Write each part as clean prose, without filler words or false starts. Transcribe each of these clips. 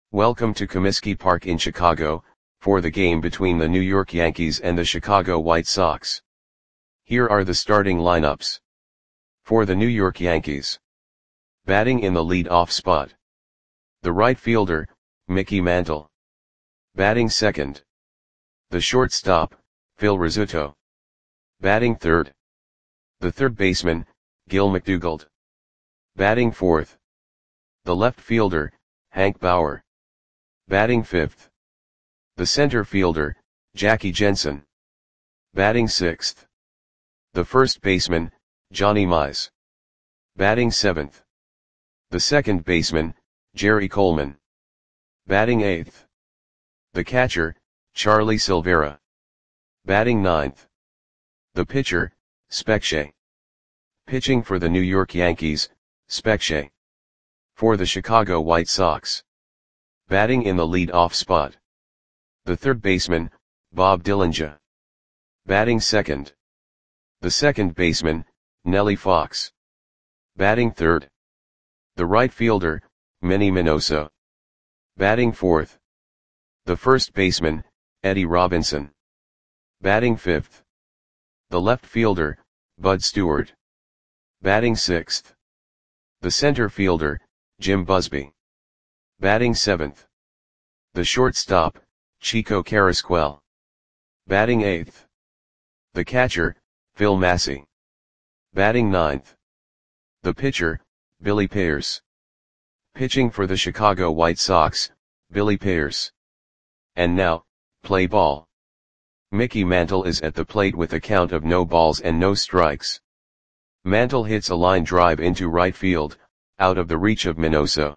Welcome to Comiskey Park in Chicago, for the game between the New York Yankees and the Chicago White Sox. Here are the starting lineups. For the New York Yankees. Batting in the lead-off spot. The right fielder, Mickey Mantle. Batting second. The shortstop, Phil Rizzuto. Batting third. The third baseman, Gil McDougald. Batting fourth. The left fielder, Hank Bauer. Batting fifth. The center fielder, Jackie Jensen. Batting sixth. The first baseman, Johnny Mize. Batting seventh. The second baseman, Jerry Coleman. Batting eighth. The catcher, Charlie Silvera. Batting ninth. The pitcher, Spec Shea. Pitching for the New York Yankees, Spec Shea. For the Chicago White Sox. Batting in the lead-off spot. The third baseman, Bob Dillinger. Batting second. The second baseman, Nellie Fox. Batting third. The right fielder, Manny Minoso. Batting fourth. The first baseman, Eddie Robinson. Batting fifth. The left fielder, Bud Stewart. Batting sixth. The center fielder, Jim Busby. Batting seventh. The shortstop, Chico Carrasquel. Batting eighth. The catcher, Phil Massey. Batting ninth. The pitcher, Billy Pierce. Pitching for the Chicago White Sox, Billy Pierce. And now, play ball. Mickey Mantle is at the plate with a count of no balls and no strikes. Mantle hits a line drive into right field, out of the reach of Minoso.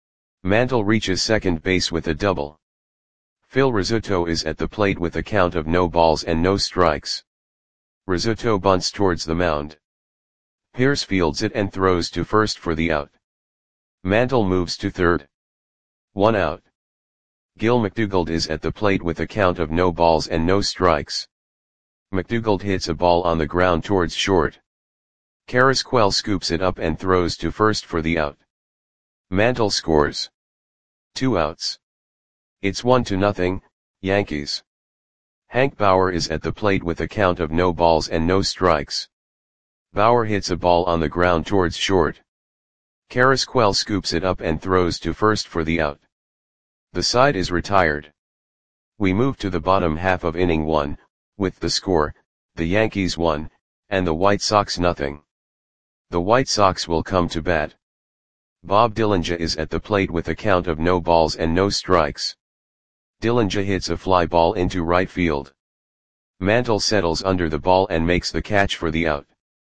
Mantle reaches second base with a double. Phil Rizzuto is at the plate with a count of no balls and no strikes. Rizzuto bunts towards the mound. Pierce fields it and throws to first for the out. Mantle moves to third. 1 out. Gil McDougald is at the plate with a count of no balls and no strikes. McDougald hits a ball on the ground towards short. Carrasquel scoops it up and throws to first for the out. Mantle scores. 2 outs. It's 1-0, Yankees. Hank Bauer is at the plate with a count of no balls and no strikes. Bauer hits a ball on the ground towards short. Carrasquel scoops it up and throws to first for the out. The side is retired. We move to the bottom half of inning 1, with the score, the Yankees 1, and the White Sox 0. The White Sox will come to bat. Bob Dillinger is at the plate with a count of no balls and no strikes. Dillinger hits a fly ball into right field. Mantle settles under the ball and makes the catch for the out.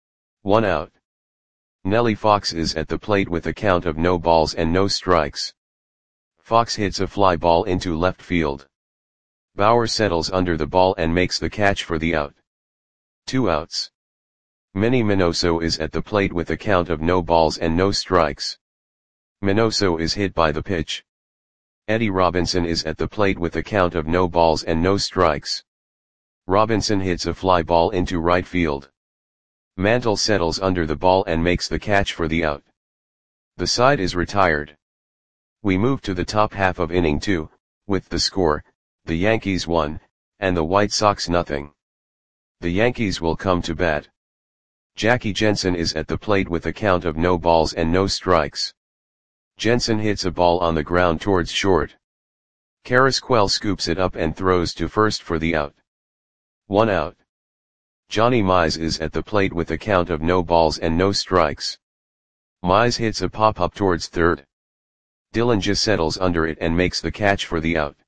1 out. Nellie Fox is at the plate with a count of no balls and no strikes. Fox hits a fly ball into left field. Bauer settles under the ball and makes the catch for the out. 2 outs. Manny Minoso is at the plate with a count of no balls and no strikes. Minoso is hit by the pitch. Eddie Robinson is at the plate with a count of no balls and no strikes. Robinson hits a fly ball into right field. Mantle settles under the ball and makes the catch for the out. The side is retired. We move to the top half of inning 2, with the score, the Yankees 1, and the White Sox 0. The Yankees will come to bat. Jackie Jensen is at the plate with a count of no balls and no strikes. Jensen hits a ball on the ground towards short. Carrasquel scoops it up and throws to first for the out. 1 out. Johnny Mize is at the plate with a count of no balls and no strikes. Mize hits a pop-up towards third. Dillinger settles under it and makes the catch for the out.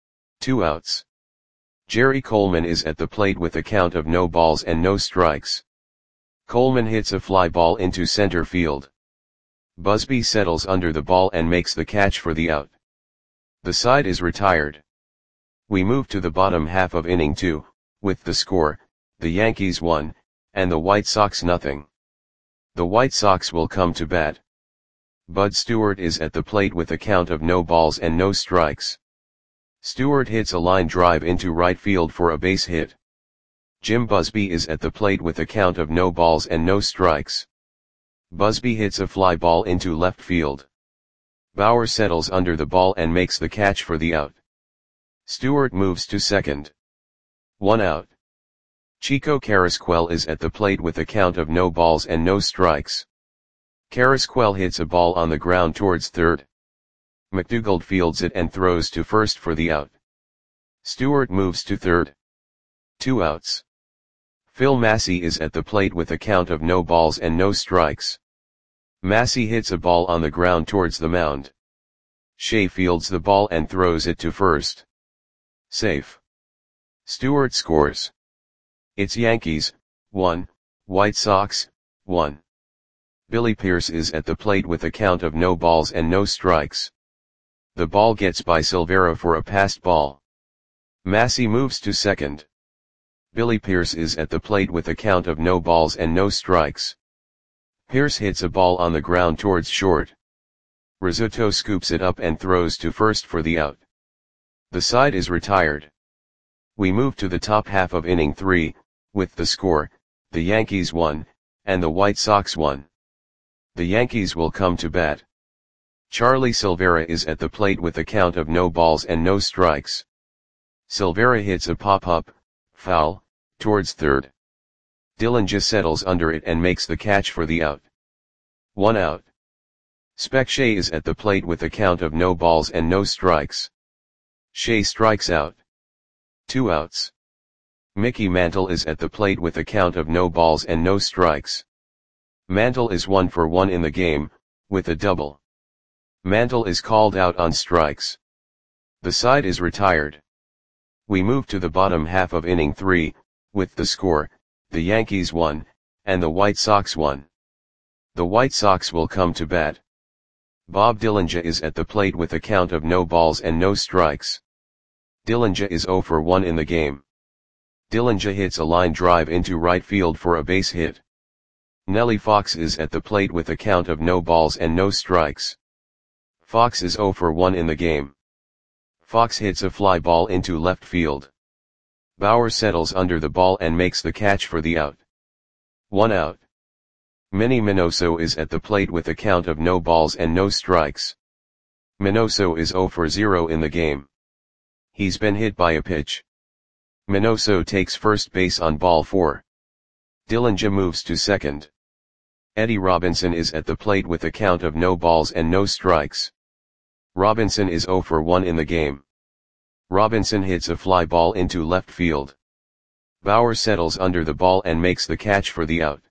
2 outs. Jerry Coleman is at the plate with a count of no balls and no strikes. Coleman hits a fly ball into center field. Busby settles under the ball and makes the catch for the out. The side is retired. We move to the bottom half of inning 2, with the score, the Yankees 1, and the White Sox 0. The White Sox will come to bat. Bud Stewart is at the plate with a count of no balls and no strikes. Stewart hits a line drive into right field for a base hit. Jim Busby is at the plate with a count of no balls and no strikes. Busby hits a fly ball into left field. Bauer settles under the ball and makes the catch for the out. Stewart moves to second. 1 out. Chico Carrasquel is at the plate with a count of no balls and no strikes. Carrasquel hits a ball on the ground towards third. McDougald fields it and throws to first for the out. Stewart moves to third. 2 outs. Phil Massey is at the plate with a count of no balls and no strikes. Massey hits a ball on the ground towards the mound. Shea fields the ball and throws it to first. Safe. Stewart scores. It's Yankees, 1, White Sox, 1. Billy Pierce is at the plate with a count of no balls and no strikes. The ball gets by Silvera for a passed ball. Massey moves to second. Billy Pierce is at the plate with a count of no balls and no strikes. Pierce hits a ball on the ground towards short. Rizzuto scoops it up and throws to first for the out. The side is retired. We move to the top half of inning 3, with the score, the Yankees 1, and the White Sox 1. The Yankees will come to bat. Charlie Silvera is at the plate with a count of no balls and no strikes. Silvera hits a pop-up, foul, towards third. Dillinger settles under it and makes the catch for the out. 1 out. Spec Shea is at the plate with a count of no balls and no strikes. Shea strikes out. 2 outs. Mickey Mantle is at the plate with a count of no balls and no strikes. Mantle is 1 for 1 in the game, with a double. Mantle is called out on strikes. The side is retired. We move to the bottom half of inning 3, with the score, the Yankees 1, and the White Sox 1. The White Sox will come to bat. Bob Dillinger is at the plate with a count of no balls and no strikes. Dillinger is 0 for 1 in the game. Dillinger hits a line drive into right field for a base hit. Nellie Fox is at the plate with a count of no balls and no strikes. Fox is 0 for 1 in the game. Fox hits a fly ball into left field. Bauer settles under the ball and makes the catch for the out. 1 out. Minnie Minoso is at the plate with a count of no balls and no strikes. Minoso is 0 for 0 in the game. He's been hit by a pitch. Minoso takes first base on ball 4. Dillinger moves to second. Eddie Robinson is at the plate with a count of no balls and no strikes. Robinson is 0 for 1 in the game. Robinson hits a fly ball into left field. Bauer settles under the ball and makes the catch for the out.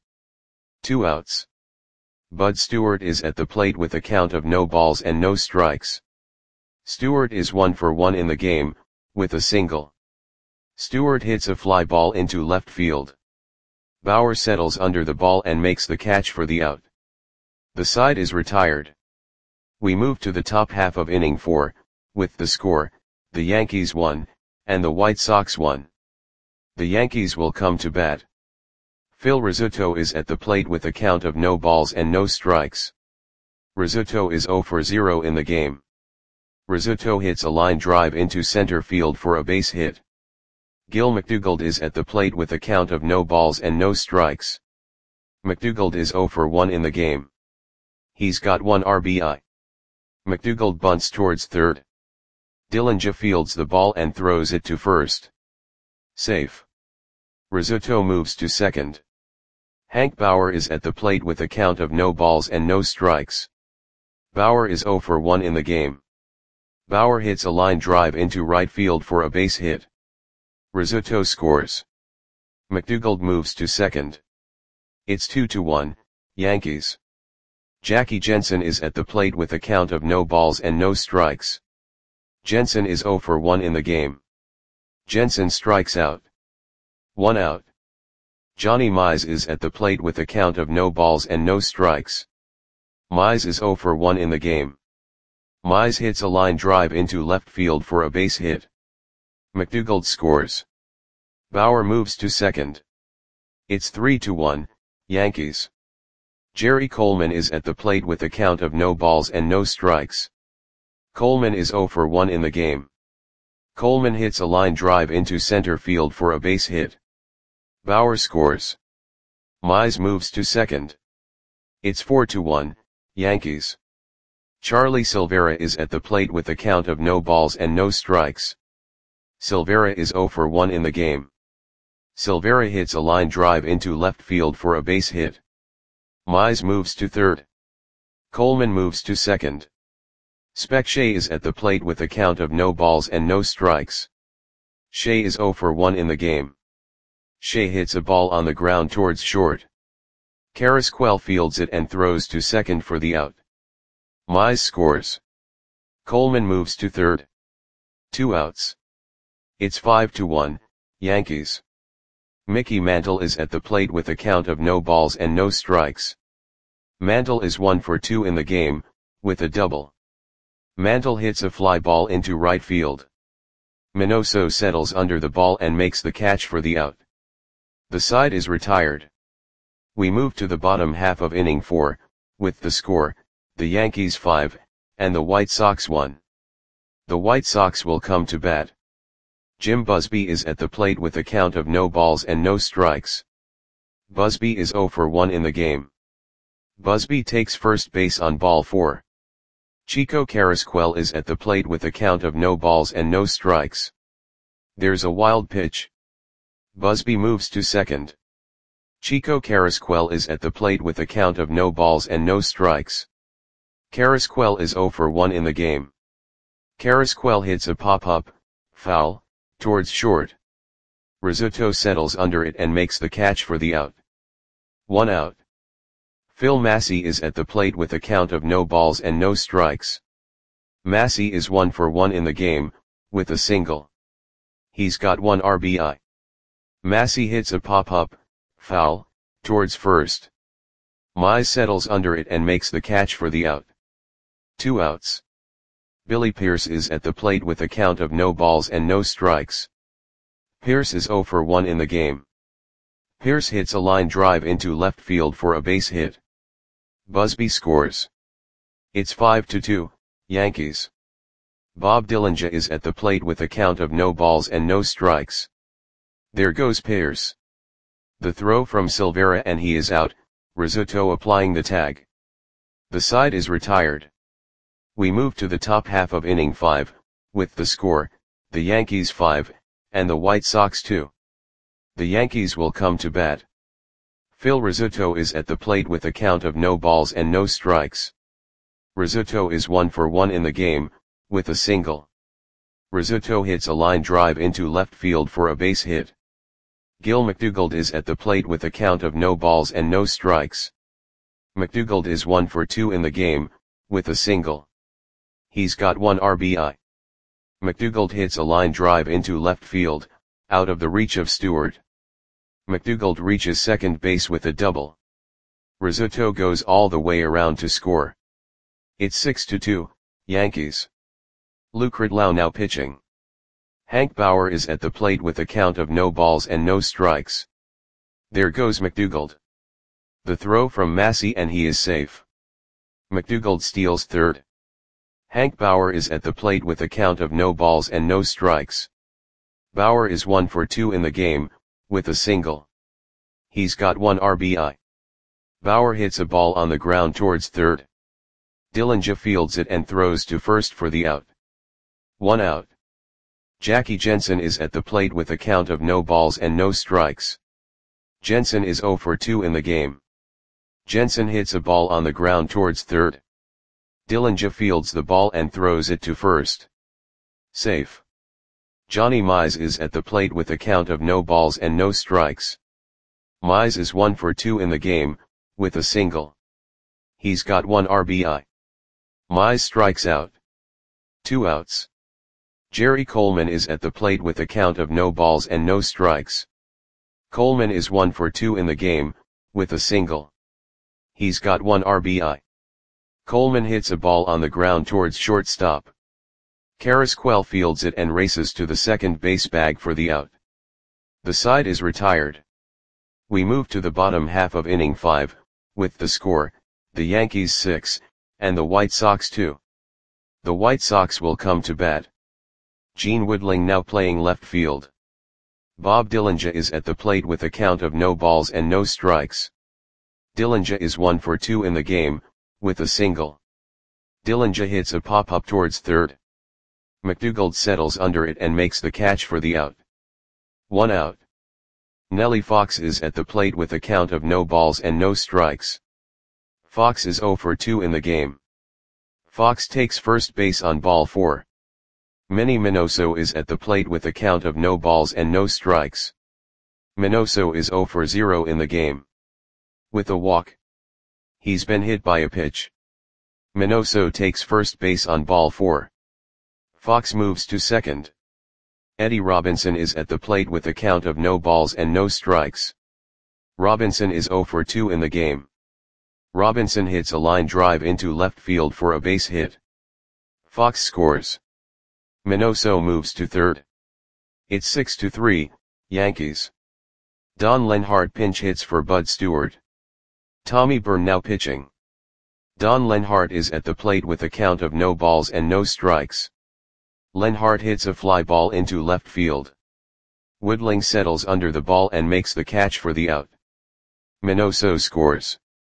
2 outs. Bud Stewart is at the plate with a count of no balls and no strikes. Stewart is 1 for 1 in the game, with a single. Stewart hits a fly ball into left field. Bauer settles under the ball and makes the catch for the out. The side is retired. We move to the top half of inning 4, with the score, the Yankees 1, and the White Sox 1. The Yankees will come to bat. Phil Rizzuto is at the plate with a count of no balls and no strikes. Rizzuto is 0 for 0 in the game. Rizzuto hits a line drive into center field for a base hit. Gil McDougald is at the plate with a count of no balls and no strikes. McDougald is 0 for 1 in the game. He's got 1 RBI. McDougald bunts towards third. Dillinger fields the ball and throws it to first. Safe. Rizzuto moves to second. Hank Bauer is at the plate with a count of no balls and no strikes. Bauer is 0 for 1 in the game. Bauer hits a line drive into right field for a base hit. Rizzuto scores. McDougald moves to second. It's 2-1, Yankees. Jackie Jensen is at the plate with a count of no balls and no strikes. Jensen is 0 for 1 in the game. Jensen strikes out. 1 out. Johnny Mize is at the plate with a count of no balls and no strikes. Mize is 0 for 1 in the game. Mize hits a line drive into left field for a base hit. McDougald scores. Bauer moves to second. It's 3-1, Yankees. Jerry Coleman is at the plate with a count of no balls and no strikes. Coleman is 0 for 1 in the game. Coleman hits a line drive into center field for a base hit. Bauer scores. Mize moves to second. It's 4-1, Yankees. Charlie Silvera is at the plate with a count of no balls and no strikes. Silvera is 0 for 1 in the game. Silvera hits a line drive into left field for a base hit. Mize moves to third. Coleman moves to second. Spec Shea is at the plate with a count of no balls and no strikes. Shea is 0 for 1 in the game. Shea hits a ball on the ground towards short. Carrasquel fields it and throws to second for the out. Mize scores. Coleman moves to third. 2 outs. It's 5-1, Yankees. Mickey Mantle is at the plate with a count of no balls and no strikes. Mantle is 1 for 2 in the game, with a double. Mantle hits a fly ball into right field. Minoso settles under the ball and makes the catch for the out. The side is retired. We move to the bottom half of inning 4, with the score, the Yankees 5, and the White Sox 1. The White Sox will come to bat. Jim Busby is at the plate with a count of no balls and no strikes. Busby is 0 for 1 in the game. Busby takes first base on ball 4. Chico Carrasquel is at the plate with a count of no balls and no strikes. There's a wild pitch. Busby moves to second. Chico Carrasquel is at the plate with a count of no balls and no strikes. Carrasquel is 0 for 1 in the game. Carrasquel hits a pop-up, foul, towards short. Rizzuto settles under it and makes the catch for the out. 1 out. Phil Massey is at the plate with a count of no balls and no strikes. Massey is 1 for 1 in the game, with a single. He's got 1 RBI. Massey hits a pop-up, foul, towards first. Mize settles under it and makes the catch for the out. 2 outs. Billy Pierce is at the plate with a count of no balls and no strikes. Pierce is 0 for 1 in the game. Pierce hits a line drive into left field for a base hit. Busby scores. It's 5-2, Yankees. Bob Dillinger is at the plate with a count of no balls and no strikes. There goes Pierce. The throw from Silvera and he is out, Rizzuto applying the tag. The side is retired. We move to the top half of inning 5, with the score, the Yankees 5, and the White Sox 2. The Yankees will come to bat. Phil Rizzuto is at the plate with a count of no balls and no strikes. Rizzuto is 1 for 1 in the game, with a single. Rizzuto hits a line drive into left field for a base hit. Gil McDougald is at the plate with a count of no balls and no strikes. McDougald is 1 for 2 in the game, with a single. He's got 1 RBI. McDougald hits a line drive into left field, out of the reach of Stewart. McDougald reaches second base with a double. Rizzuto goes all the way around to score. It's 6-2, Yankees. Luke Ridlow now pitching. Hank Bauer is at the plate with a count of no balls and no strikes. There goes McDougald. The throw from Massey and he is safe. McDougald steals third. Hank Bauer is at the plate with a count of no balls and no strikes. Bauer is 1 for 2 in the game, with a single. He's got 1 RBI. Bauer hits a ball on the ground towards third. Dillinger fields it and throws to first for the out. 1 out. Jackie Jensen is at the plate with a count of no balls and no strikes. Jensen is 0 for 2 in the game. Jensen hits a ball on the ground towards third. Dillinger fields the ball and throws it to first. Safe. Johnny Mize is at the plate with a count of no balls and no strikes. Mize is 1 for 2 in the game, with a single. He's got 1 RBI. Mize strikes out. 2 outs. Jerry Coleman is at the plate with a count of no balls and no strikes. Coleman is 1 for 2 in the game, with a single. He's got 1 RBI. Coleman hits a ball on the ground towards shortstop. Carrasquel fields it and races to the second base bag for the out. The side is retired. We move to the bottom half of inning 5, with the score, the Yankees 6, and the White Sox 2. The White Sox will come to bat. Gene Woodling now playing left field. Bob Dillinger is at the plate with a count of no balls and no strikes. Dillinger is 1 for 2 in the game, with a single. Dillinger hits a pop-up towards third. McDougald settles under it and makes the catch for the out. 1 out. Nellie Fox is at the plate with a count of no balls and no strikes. Fox is 0 for 2 in the game. Fox takes first base on ball 4. Manny Minoso is at the plate with a count of no balls and no strikes. Minoso is 0 for 0 in the game. With a walk. He's been hit by a pitch. Minoso takes first base on ball 4. Fox moves to second. Eddie Robinson is at the plate with a count of no balls and no strikes. Robinson is 0 for 2 in the game. Robinson hits a line drive into left field for a base hit. Fox scores. Minoso moves to third. It's 6-3, Yankees. Don Lenhart pinch hits for Bud Stewart. Tommy Byrne now pitching. Don Lenhart is at the plate with a count of no balls and no strikes. Lenhart hits a fly ball into left field. Woodling settles under the ball and makes the catch for the out. Minoso scores.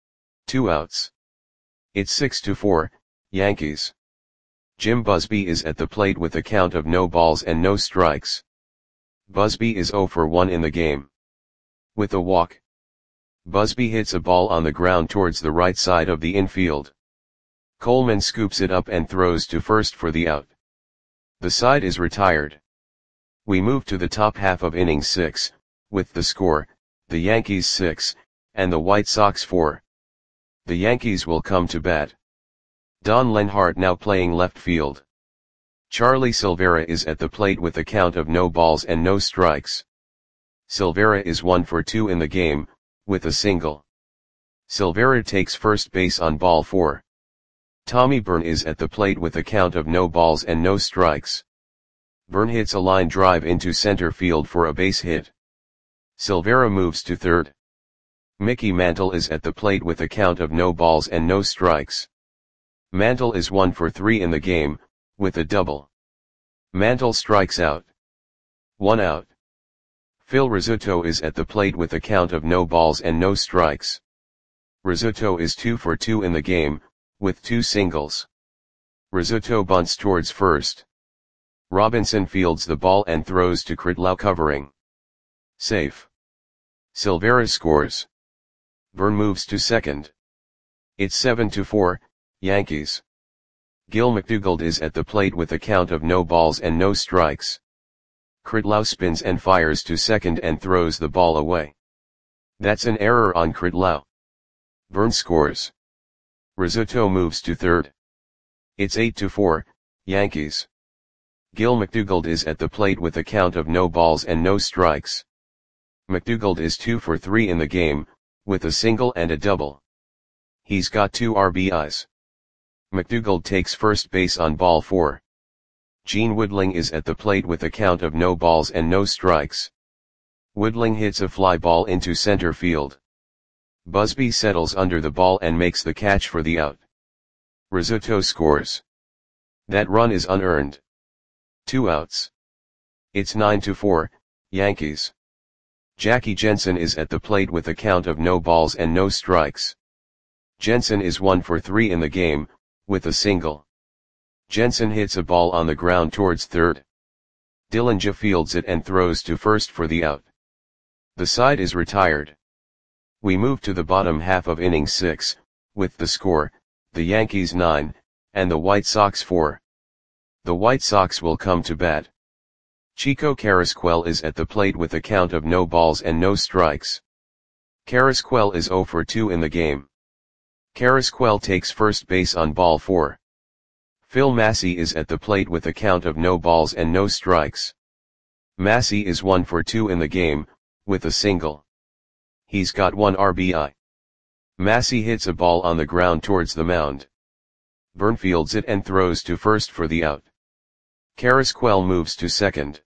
2 outs. It's 6-4, Yankees. Jim Busby is at the plate with a count of no balls and no strikes. Busby is 0 for 1 in the game. With a walk. Busby hits a ball on the ground towards the right side of the infield. Coleman scoops it up and throws to first for the out. The side is retired. We move to the top half of inning 6, with the score, the Yankees 6, and the White Sox 4. The Yankees will come to bat. Don Lenhart now playing left field. Charlie Silvera is at the plate with a count of no balls and no strikes. Silvera is 1 for 2 in the game, with a single. Silvera takes first base on ball 4. Tommy Byrne is at the plate with a count of no balls and no strikes. Byrne hits a line drive into center field for a base hit. Silvera moves to third. Mickey Mantle is at the plate with a count of no balls and no strikes. Mantle is 1 for 3 in the game, with a double. Mantle strikes out. 1 out. Phil Rizzuto is at the plate with a count of no balls and no strikes. Rizzuto is 2 for 2 in the game, with 2 singles. Rizzuto bunts towards first. Robinson fields the ball and throws to Critlow covering. Safe. Silvera scores. Byrne moves to second. It's 7-4, Yankees. Gil McDougald is at the plate with a count of no balls and no strikes. Critlow spins and fires to second and throws the ball away. That's an error on Critlow. Byrne scores. Rizzuto moves to third. It's 8-4, Yankees. Gil McDougald is at the plate with a count of no balls and no strikes. McDougald is 2 for 3 in the game, with a single and a double. He's got 2 RBIs. McDougald takes first base on ball 4. Gene Woodling is at the plate with a count of no balls and no strikes. Woodling hits a fly ball into center field. Busby settles under the ball and makes the catch for the out. Rizzuto scores. That run is unearned. 2 outs. It's 9-4, Yankees. Jackie Jensen is at the plate with a count of no balls and no strikes. Jensen is 1 for 3 in the game, with a single. Jensen hits a ball on the ground towards third. Dillinger fields it and throws to first for the out. The side is retired. We move to the bottom half of inning 6, with the score, the Yankees 9, and the White Sox 4. The White Sox will come to bat. Chico Carrasquel is at the plate with a count of no balls and no strikes. Carrasquel is 0 for 2 in the game. Carrasquel takes first base on ball 4. Phil Massey is at the plate with a count of no balls and no strikes. Massey is 1 for 2 in the game, with a single. He's got 1 RBI. Massey hits a ball on the ground towards the mound. Byrne fields it and throws to first for the out. Carrasquel moves to second.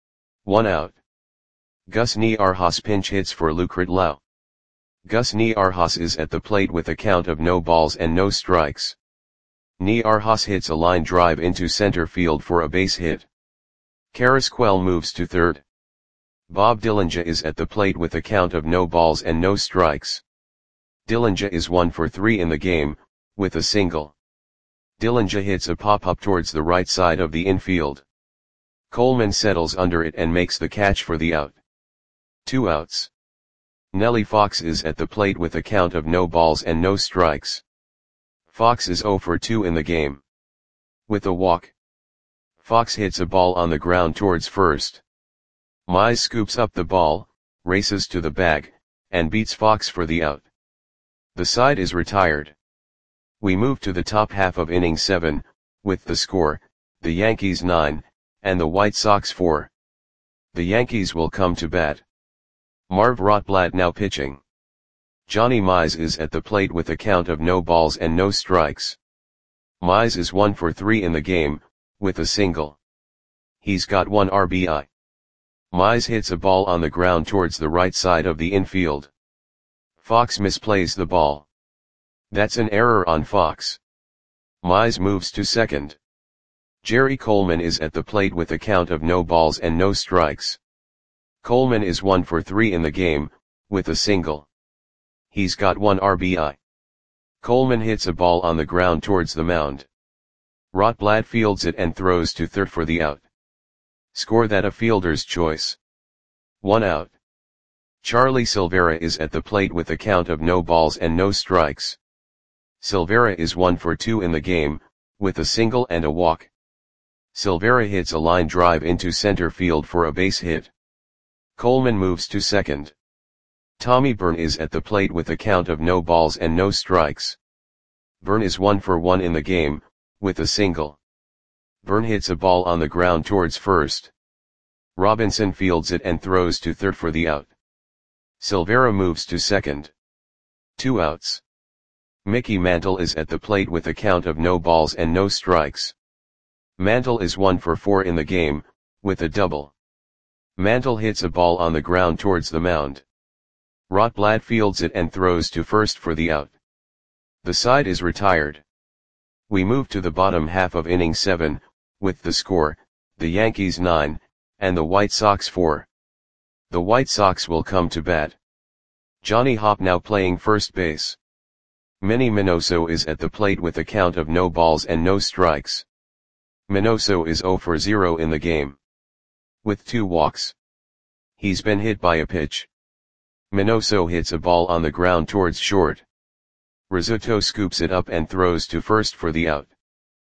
1 out. Gus Niarjas pinch hits for Lou Critlow. Gus Niarjas is at the plate with a count of no balls and no strikes. Niarjas hits a line drive into center field for a base hit. Carrasquel moves to third. Bob Dillinger is at the plate with a count of no balls and no strikes. Dillinger is 1 for 3 in the game, with a single. Dillinja hits a pop-up towards the right side of the infield. Coleman settles under it and makes the catch for the out. 2 outs. Nellie Fox is at the plate with a count of no balls and no strikes. Fox is 0 for 2 in the game. With a walk, Fox hits a ball on the ground towards first. Mize scoops up the ball, races to the bag, and beats Fox for the out. The side is retired. We move to the top half of inning 7, with the score, the Yankees 9, and the White Sox 4. The Yankees will come to bat. Marv Rotblatt now pitching. Johnny Mize is at the plate with a count of no balls and no strikes. Mize is 1 for 3 in the game, with a single. He's got 1 RBI. Mize hits a ball on the ground towards the right side of the infield. Fox misplays the ball. That's an error on Fox. Mize moves to second. Jerry Coleman is at the plate with a count of no balls and no strikes. Coleman is 1 for 3 in the game, with a single. He's got 1 RBI. Coleman hits a ball on the ground towards the mound. Rotblatt fields it and throws to third for the out. Score that a fielder's choice. 1 out. Charlie Silvera is at the plate with a count of no balls and no strikes. Silvera is 1 for 2 in the game, with a single and a walk. Silvera hits a line drive into center field for a base hit. Coleman moves to second. Tommy Byrne is at the plate with a count of no balls and no strikes. Byrne is 1 for 1 in the game, with a single. Byrne hits a ball on the ground towards first. Robinson fields it and throws to third for the out. Silvera moves to second. 2 outs. Mickey Mantle is at the plate with a count of no balls and no strikes. Mantle is 1 for 4 in the game, with a double. Mantle hits a ball on the ground towards the mound. Rotblatt fields it and throws to first for the out. The side is retired. We move to the bottom half of inning 7, with the score, the Yankees 9, and the White Sox 4. The White Sox will come to bat. Johnny Hopp now playing first base. Manny Minoso is at the plate with a count of no balls and no strikes. Minoso is 0 for 0 in the game. With 2 walks. He's been hit by a pitch. Minoso hits a ball on the ground towards short. Rizzuto scoops it up and throws to first for the out.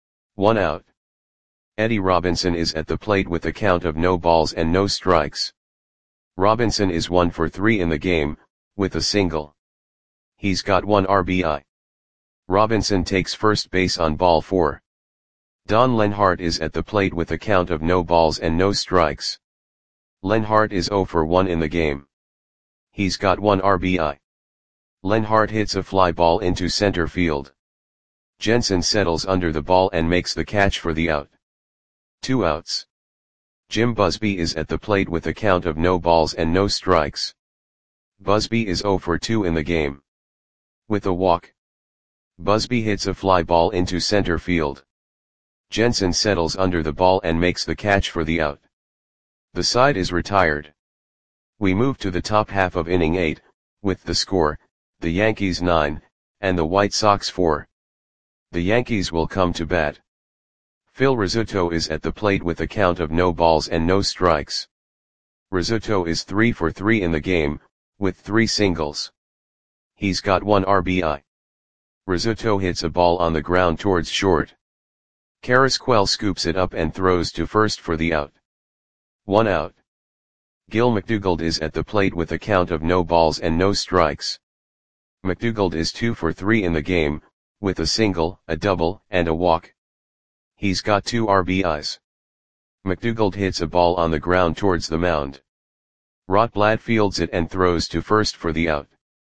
1 out. Eddie Robinson is at the plate with a count of no balls and no strikes. Robinson is 1 for 3 in the game, with a single. He's got 1 RBI. Robinson takes first base on ball 4. Don Lenhart is at the plate with a count of no balls and no strikes. Lenhart is 0 for 1 in the game. He's got 1 RBI. Lenhart hits a fly ball into center field. Jensen settles under the ball and makes the catch for the out. 2 outs. Jim Busby is at the plate with a count of no balls and no strikes. Busby is 0 for 2 in the game. With a walk, Busby hits a fly ball into center field. Jensen settles under the ball and makes the catch for the out. The side is retired. We move to the top half of inning 8, with the score, the Yankees 9, and the White Sox 4. The Yankees will come to bat. Phil Rizzuto is at the plate with a count of no balls and no strikes. Rizzuto is 3 for 3 in the game, with 3 singles. He's got 1 RBI. Rizzuto hits a ball on the ground towards short. Carrasquel scoops it up and throws to first for the out. 1 out. Gil McDougald is at the plate with a count of no balls and no strikes. McDougald is 2 for 3 in the game, with a single, a double, and a walk. He's got 2 RBIs. McDougald hits a ball on the ground towards the mound. Rotblatt fields it and throws to first for the out.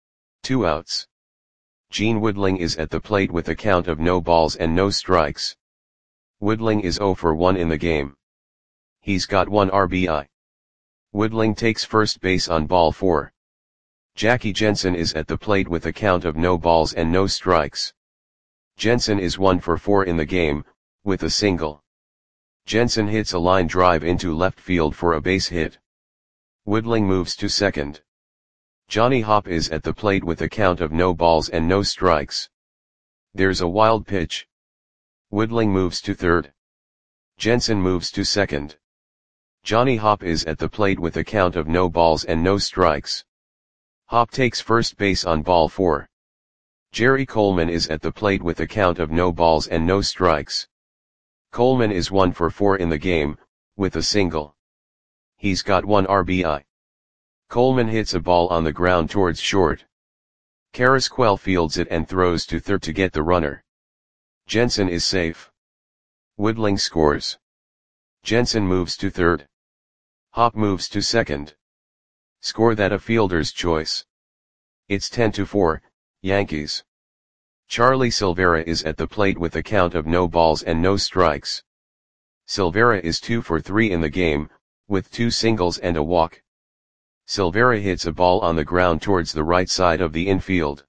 2 outs. Gene Woodling is at the plate with a count of no balls and no strikes. Woodling is 0 for 1 in the game. He's got 1 RBI. Woodling takes first base on ball 4. Jackie Jensen is at the plate with a count of no balls and no strikes. Jensen is 1 for 4 in the game, with a single. Jensen hits a line drive into left field for a base hit. Woodling moves to second. Johnny Hopp is at the plate with a count of no balls and no strikes. There's a wild pitch. Woodling moves to third. Jensen moves to second. Johnny Hopp is at the plate with a count of no balls and no strikes. Hopp takes first base on ball 4. Jerry Coleman is at the plate with a count of no balls and no strikes. Coleman is 1 for 4 in the game, with a single. He's got 1 RBI. Coleman hits a ball on the ground towards short. Carrasquel fields it and throws to third to get the runner. Jensen is safe. Woodling scores. Jensen moves to third. Hopp moves to second. Score that a fielder's choice. It's 10-4, Yankees. Charlie Silvera is at the plate with a count of no balls and no strikes. Silvera is 2 for 3 in the game, with 2 singles and a walk. Silvera hits a ball on the ground towards the right side of the infield.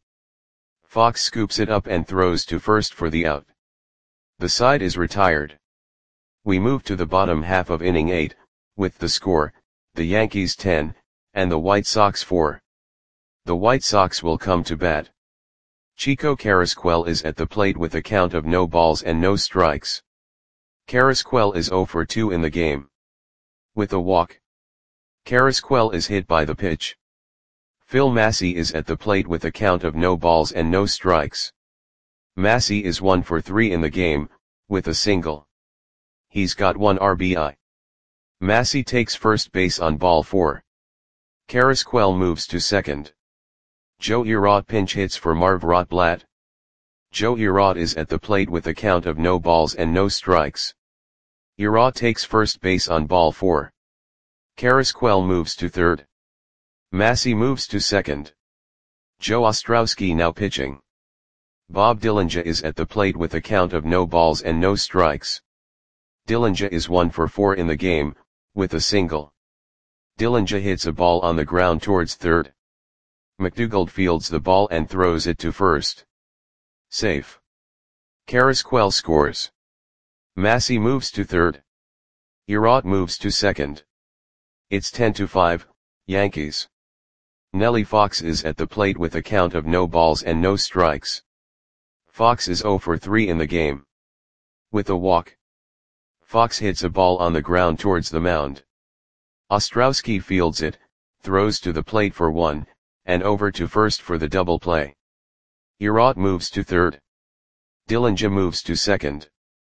Fox scoops it up and throws to first for the out. The side is retired. We move to the bottom half of inning 8, with the score, the Yankees 10, and the White Sox 4. The White Sox will come to bat. Chico Carrasquel is at the plate with a count of no balls and no strikes. Carrasquel is 0 for 2 in the game. With a walk. Carrasquel is hit by the pitch. Phil Massey is at the plate with a count of no balls and no strikes. Massey is 1 for 3 in the game, with a single. He's got 1 RBI. Massey takes first base on ball 4. Carrasquel moves to second. Joe Erod pinch hits for Marv Rotblatt. Joe Erod is at the plate with a count of no balls and no strikes. Erod takes first base on ball 4. Carrasquel moves to third. Massey moves to second. Joe Ostrowski now pitching. Bob Dillinger is at the plate with a count of no balls and no strikes. Dillinger is 1 for 4 in the game, with a single. Dillinger hits a ball on the ground towards third. McDougald fields the ball and throws it to first. Safe. Carrasquel scores. Massey moves to third. Erod moves to second. It's 10-5, Yankees. Nellie Fox is at the plate with a count of no balls and no strikes. Fox is 0 for 3 in the game. With a walk. Fox hits a ball on the ground towards the mound. Ostrowski fields it, throws to the plate for 1, and over to first for the double play. Erod moves to third. Dillinger moves to second.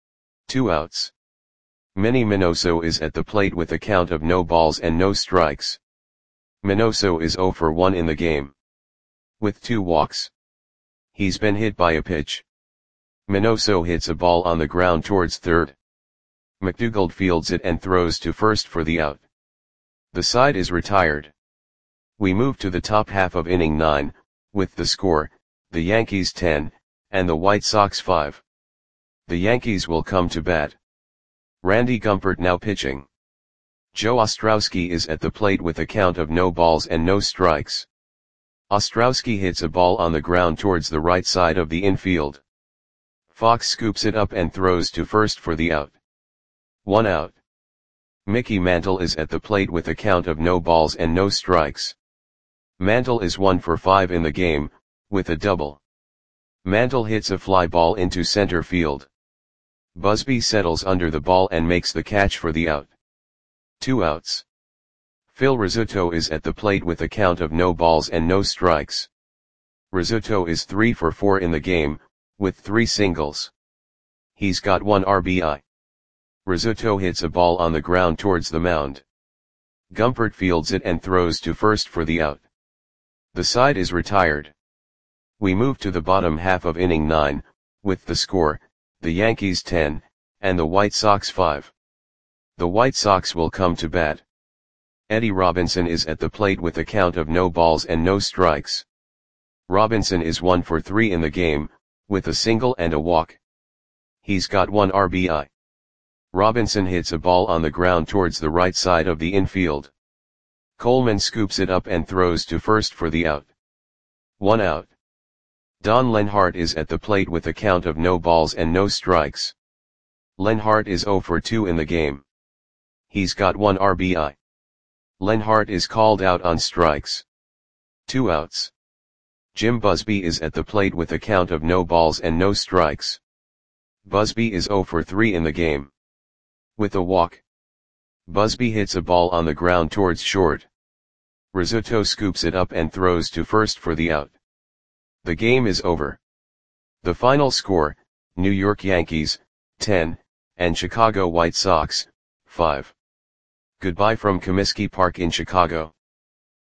2 outs. Manny Minoso is at the plate with a count of no balls and no strikes. Minoso is 0 for 1 in the game. With 2 walks. He's been hit by a pitch. Minoso hits a ball on the ground towards third. McDougald fields it and throws to first for the out. The side is retired. We move to the top half of inning 9, with the score, the Yankees 10, and the White Sox 5. The Yankees will come to bat. Randy Gumpert now pitching. Joe Ostrowski is at the plate with a count of no balls and no strikes. Ostrowski hits a ball on the ground towards the right side of the infield. Fox scoops it up and throws to first for the out. 1 out. Mickey Mantle is at the plate with a count of no balls and no strikes. Mantle is 1 for 5 in the game, with a double. Mantle hits a fly ball into center field. Busby settles under the ball and makes the catch for the out. 2 outs. Phil Rizzuto is at the plate with a count of no balls and no strikes. Rizzuto is 3 for 4 in the game, with 3 singles. He's got 1 RBI. Rizzuto hits a ball on the ground towards the mound. Gumpert fields it and throws to first for the out. The side is retired. We move to the bottom half of inning 9, with the score, the Yankees 10, and the White Sox 5. The White Sox will come to bat. Eddie Robinson is at the plate with a count of no balls and no strikes. Robinson is 1 for 3 in the game, with a single and a walk. He's got 1 RBI. Robinson hits a ball on the ground towards the right side of the infield. Coleman scoops it up and throws to first for the out. 1 out. Don Lenhart is at the plate with a count of no balls and no strikes. Lenhart is 0 for 2 in the game. He's got 1 RBI. Lenhart is called out on strikes. 2 outs. Jim Busby is at the plate with a count of no balls and no strikes. Busby is 0 for 3 in the game. With a walk, Busby hits a ball on the ground towards short. Rizzuto scoops it up and throws to first for the out. The game is over. The final score, New York Yankees, 10, and Chicago White Sox, 5. Goodbye from Comiskey Park in Chicago.